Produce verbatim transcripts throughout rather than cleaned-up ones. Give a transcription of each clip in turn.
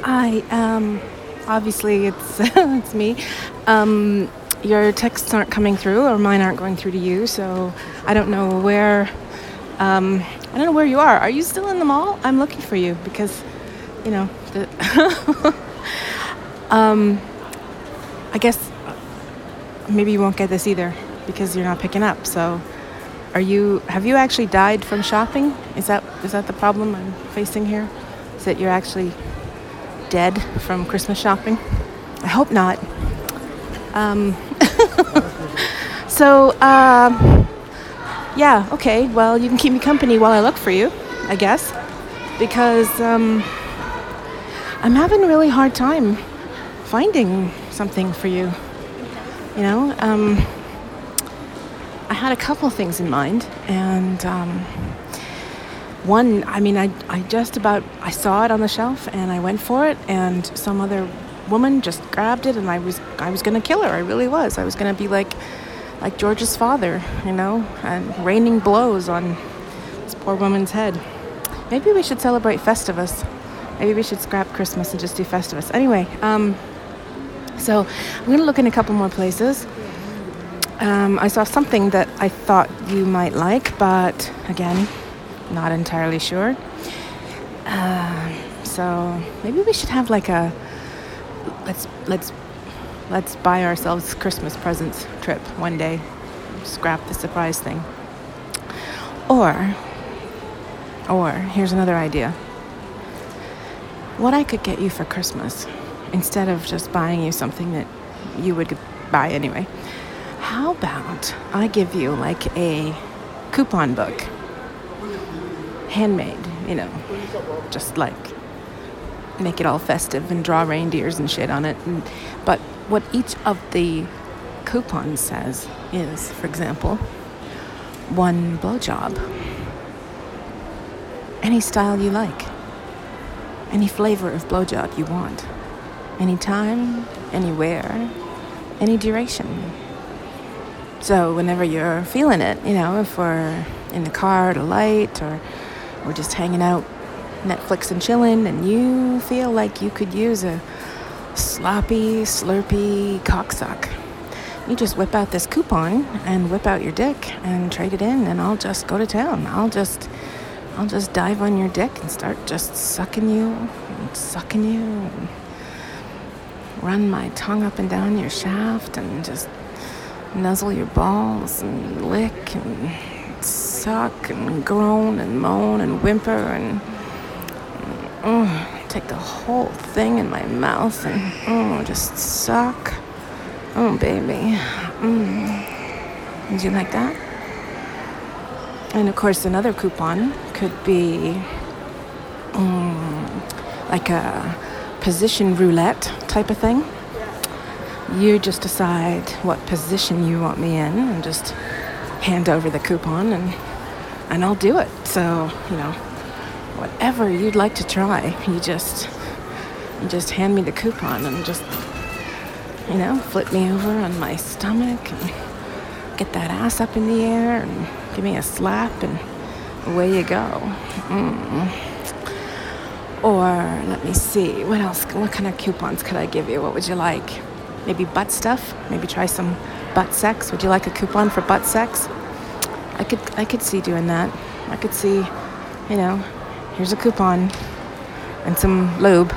Hi, um, obviously it's it's me. Um, your texts aren't coming through, or mine aren't going through to you, so I don't know where. Um, I don't know where you are. Are you still in the mall? I'm looking for you because, you know, the um, I guess maybe you won't get this either because you're not picking up. So, are you? Have you actually died from shopping? Is that is that the problem I'm facing here? Is that you're actually dead from Christmas shopping? I hope not. Um, so, um, yeah, okay. Well, you can keep me company while I look for you, I guess, because um, I'm having a really hard time finding something for you. You know, um, I had a couple things in mind, and um, one, I mean, I, I just about, I saw it on the shelf, and I went for it, and some other woman just grabbed it, and I was, I was gonna kill her. I really was. I was gonna be like, like George's father, you know, and raining blows on this poor woman's head. Maybe we should celebrate Festivus. Maybe we should scrap Christmas and just do Festivus. Anyway, um, so I'm gonna look in a couple more places. Um, I saw something that I thought you might like, but again, not entirely sure. Uh, so maybe we should have like a let's let's let's buy ourselves Christmas presents trip one day. Scrap the surprise thing. Or or here's another idea. What I could get you for Christmas, instead of just buying you something that you would buy anyway. How about I give you like a coupon book? Handmade, you know, just like make it all festive and draw reindeers and shit on it. And, but what each of the coupons says is, for example, one blowjob. Any style you like. Any flavor of blowjob you want. Any time, anywhere, any duration. So whenever you're feeling it, you know, if we're in the car at a light or we're just hanging out, Netflix and chilling, and you feel like you could use a sloppy, slurpy cocksuck, you just whip out this coupon and whip out your dick and trade it in, and I'll just go to town. I'll just, I'll just dive on your dick and start just sucking you and sucking you and run my tongue up and down your shaft and just nuzzle your balls and lick and suck and groan and moan and whimper and oh, take the whole thing in my mouth and oh, just suck. Oh, baby. Mm. Would you like that? And of course, another coupon could be um, like a position roulette type of thing. You just decide what position you want me in and just hand over the coupon and and I'll do it. So, you know, whatever you'd like to try, you just you just hand me the coupon and just, you know, flip me over on my stomach and get that ass up in the air and give me a slap and away you go. Mm. Or let me see, what else? What kind of coupons could I give you? What would you like? Maybe butt stuff? Maybe try some butt sex? Would you like a coupon for butt sex? I could I could see doing that. I could see, you know, here's a coupon and some lube.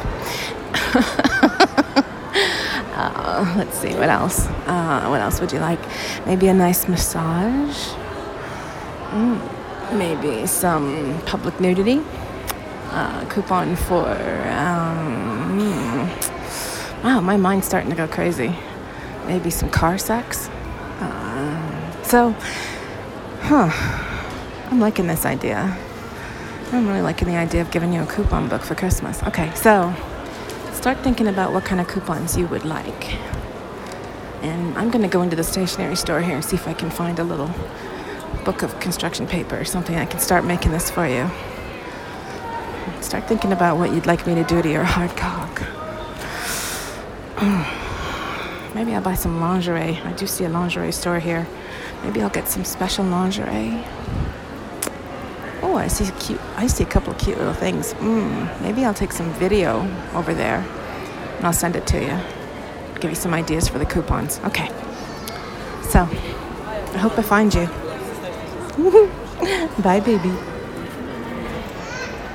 uh, let's see, what else? Uh, what else would you like? Maybe a nice massage? Mm, maybe some public nudity? Uh, coupon for, um, mm, wow, my mind's starting to go crazy. Maybe some car sex? Uh, so, huh, I'm liking this idea. I'm really liking the idea of giving you a coupon book for Christmas. Okay, so start thinking about what kind of coupons you would like. And I'm going to go into the stationery store here and see if I can find a little book of construction paper or something. I can start making this for you. Start thinking about what you'd like me to do to your hard cock. Maybe I'll buy some lingerie. I do see a lingerie store here. Maybe I'll get some special lingerie. Oh, Oh, I see cute. I see a couple of cute little things. Mm, maybe I'll take some video over there, and I'll send it to you. Give you some ideas for the coupons. Okay. So, I hope I find you. Bye, baby.